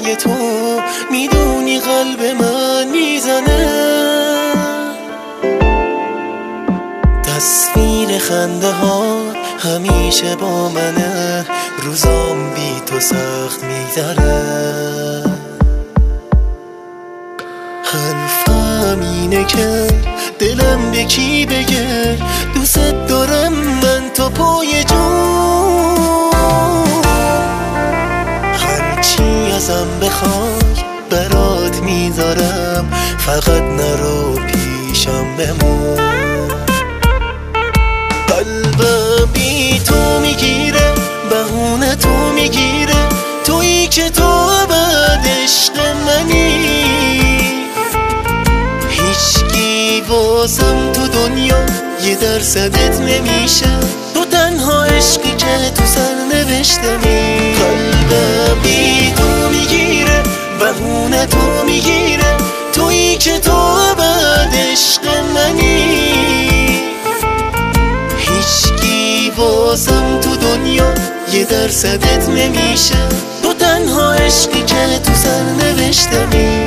پای تو میدونی قلب من میزنه. تصویر خنده ها همیشه با منه، روزام بی تو سخت میگذره. حرفم اینه که دلم به کی بگه دوست دارم من تا پای جون. هرچی ازم بخوای برات میذارم، فقط نرو پیشم بمون. قلبم بی تو میگیره، بهونه تو میگیره، تویی که تو بعد عشق منی. هیچکی واسم تو دنیا یه درصدت نمیشه، تو تنها عشقی که تو سرنوشتمی. قلبم بی تو میگیره، بهونه تو میگیره، تویی که تو بعد عشق منی. هیچکی واسم تو دنیا یه درصدت نمیشه، تو تنها عشقی که تو سرنوشتمی.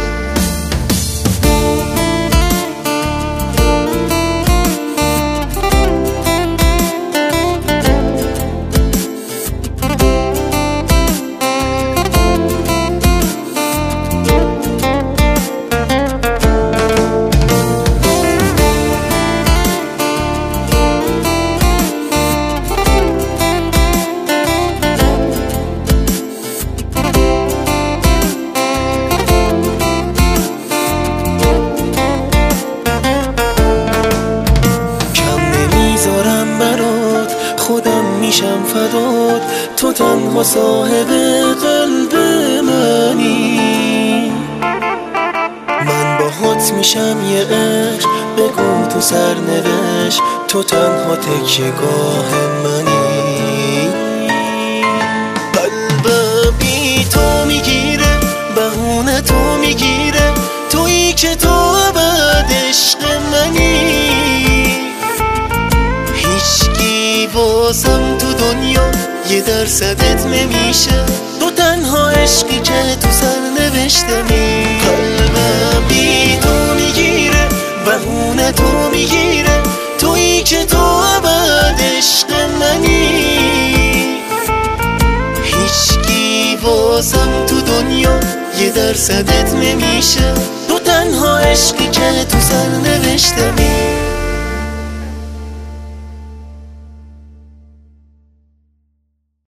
خودم میشم فدات، تو تنها صاحب قلب منی. من باهات میشم یه عشق، بگو تو سرنوشت، تو تنها تکیه‌گاه منی. قلبم بی تو میگیره، بهونه تو میگیره، تویی که تو بعد عشق منی. هیچکی واسم تو دنیا یه درصدت نمیشه، تو تنها عشقی که تو سرنوشتمی. قلبم بی تو میگیره، بهونه تو میگیره، تویی که تو بعد عشق منی. هیچکی واسم تو دنیا یه درصدت نمیشه، تو تنها عشقی که تو سرنوشتمی.